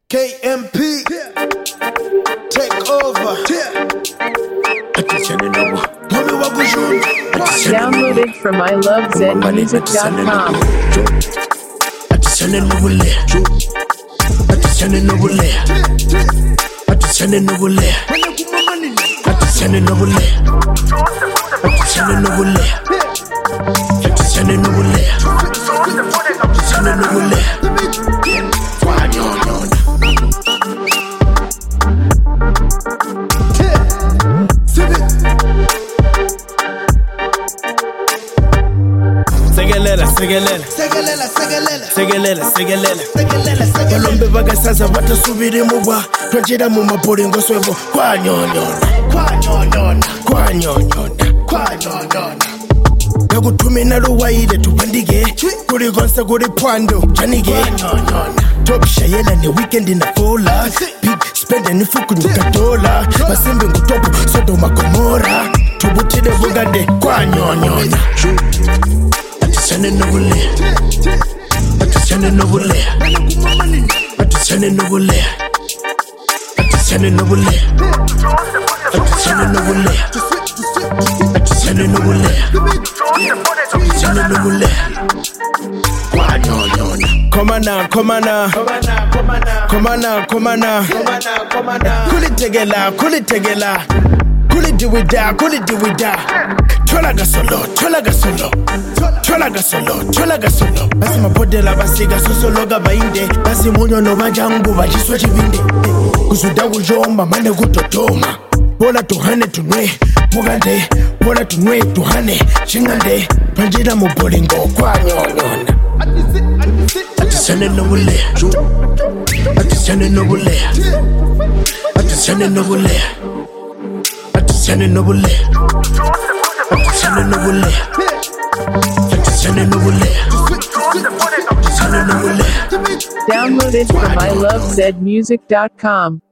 KMP, take over. Downloaded from ilovezmusic.com. Balombe bagasaza batasubira mubwa twajira mu mapolingo swebo kwanyonyona nakutumina luwaile tupandige kuli konse kuli pwando chanige top shayela ne weekend na fola big spend and fuku nikatola basimbe ngutopu Sodoma Gomora tubutile bugade kwanyonyona Atisane nobule Atisane nobule Atisane nobule Atisane nobule Atisane nobule Atisane nobule Atisane nobule Come on now, come on now, come on now, come on now. Kuli tegela, kuli tegela, kuli diwida, kuli diwida. Cholaga solo, cholaga solo, cholaga solo, cholaga solo. Basi mapodela basiga sosologa bainde, basi munyo no bajangu bajiswa chivinde. Kusuda kujomba mane kutotoma. Bola tuhane tunwe, mugande, bola tunwe tuhane, chingande, panjira mupolingo kwa nyonyona. Atisane nobule, Atisane nobule, Atisane nobule, Atisane nobule, Atisane nobule, Atisane nobule, Atisane nobule. Downloaded from ilovezmusic.com.